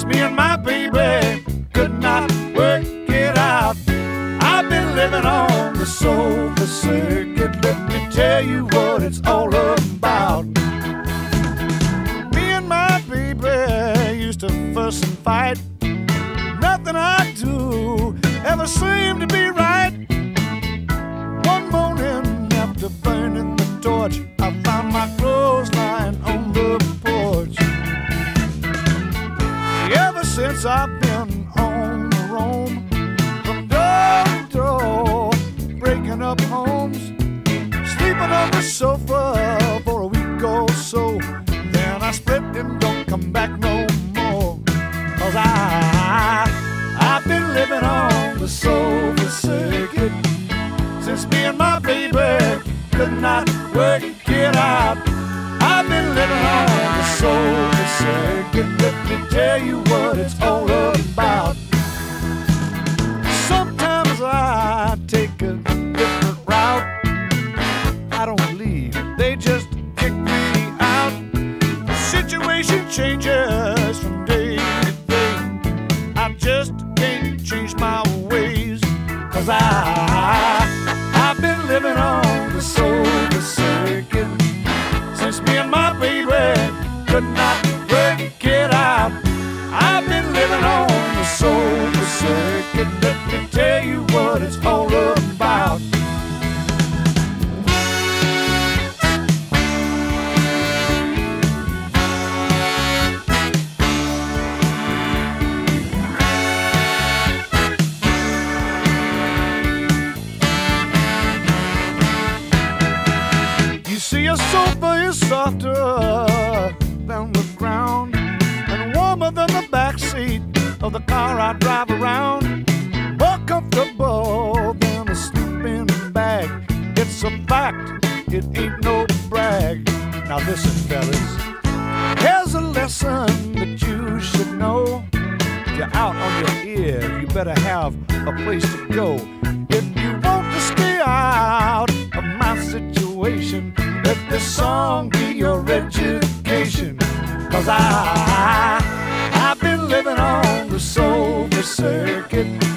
since me and my baby could not work it out. I've been living on the sofa circuit. Let me tell you what it's all about. Me and my baby used to fuss and fight. Nothing I do ever seemed to be right. One morning after burning the torch, I found my clothes lying on the porch. Ever since I've been on the roam, from door to door, breaking up homes, sleeping on the sofa for a week or so. Then I split and don't come back no more. 'Cause I've been living on the sofa circuit since me and my baby could not work it out. I've been living on the sofa circuit. Let me tell you what it's all about. Sometimes I take a different route. I don't leave, they just kick me out. The situation changes from day to day. I just can't change my ways. 'Cause I've been living on the sofa circuit since me and my baby could not work it out. I've been living on the sofa circuit. Let me tell you what it's all about. See, a sofa is softer than the ground and warmer than the back seat of the car I drive around. More comfortable than a sleeping bag. It's a fact, it ain't no brag. Now listen, fellas, here's a lesson that you should know. If you're out on your ear, you better have a place to go. If you want to stay out of my situation, let this song be your education. 'Cause I've been living on the sofa circuit